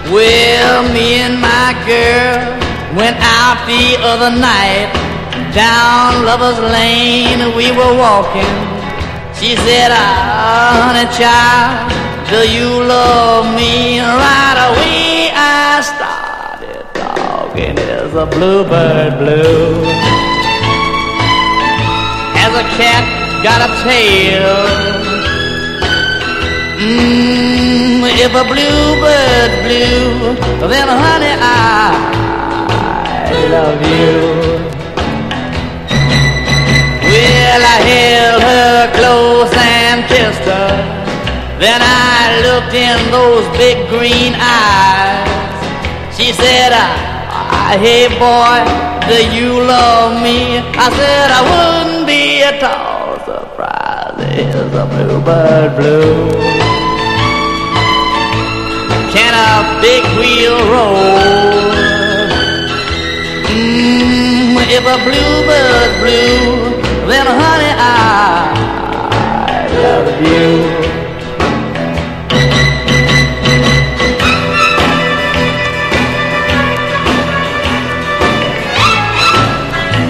Well, me and my girl went out the other night. Down Lover's Lane we were walking. She said, honey child, do you love me? Right away I started talking as a bluebird blue. As a cat got a tail. If a bluebird blue, then honey I love you. Well, I held her close and kissed her. Then I looked in those big green eyes. She said, hey boy, do you love me? I said, I wouldn't be at all surprised if a bluebird blue. Can a big wheel roll? If a bluebird blue, then honey I love you.